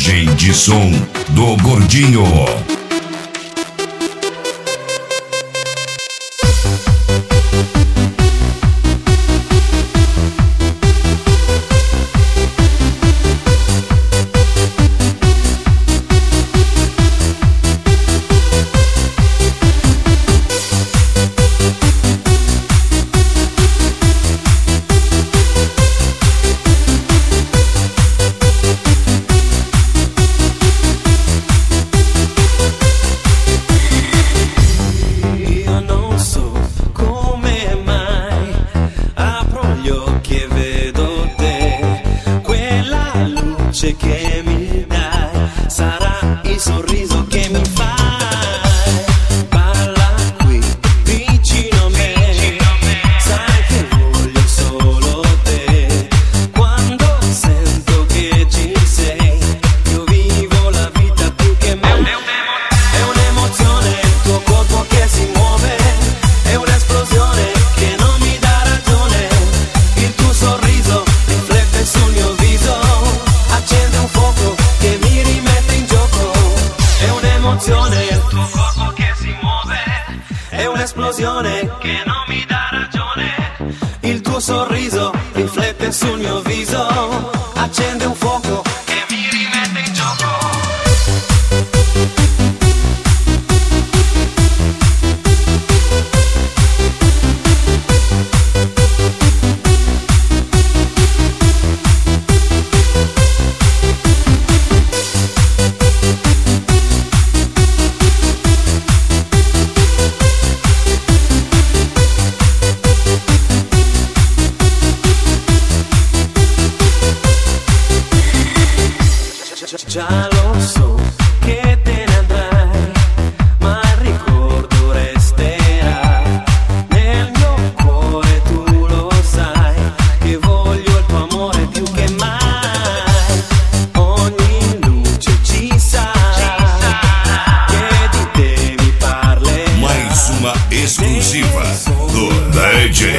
Garagem de som do Gordinho. Che mi dai sarà il sorriso che mi fai. Parla qui vicino a me, sai che voglio solo te. Quando sento che ci sei, io vivo la vita più che me. È un'emozione il tuo corpo che si muove, è un'esplosione che non mi dà ragione. Il tuo sorriso riflette sul mio viso, accende un fuoco che mi rimette in gioco. È un'emozione il tuo corpo che si muove, è un'esplosione che non mi dà ragione. Il tuo sorriso riflette sul mio viso, accende un fuoco che mi rimette in gioco. Già lo so che te ne andrai, ma il ricordo resterà nel mio cuore. Tu lo sai che voglio il tuo amore più che mai. Ogni luce ci sarà, che di te mi parlerà. Mais uma exclusiva do DJ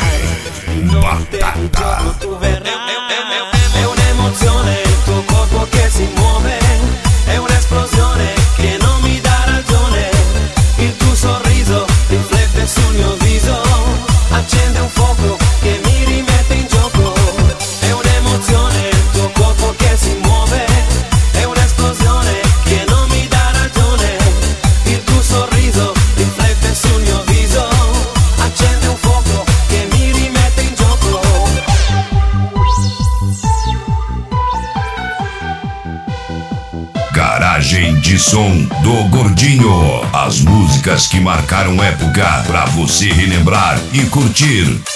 Batata. È un'emozione il tuo corpo che si muove, è un'esplosione che non mi dà ragione. Il tuo sorriso riflette sul mio viso, accende un fuoco che mi rimette in gioco. È un'emozione il tuo corpo che si muove, è un'esplosione che non mi dà ragione. Il tuo sorriso riflette sul mio viso, accende un fuoco che mi rimette in gioco. Garagem de som do Gordinho. As músicas que marcaram época pra você relembrar e curtir.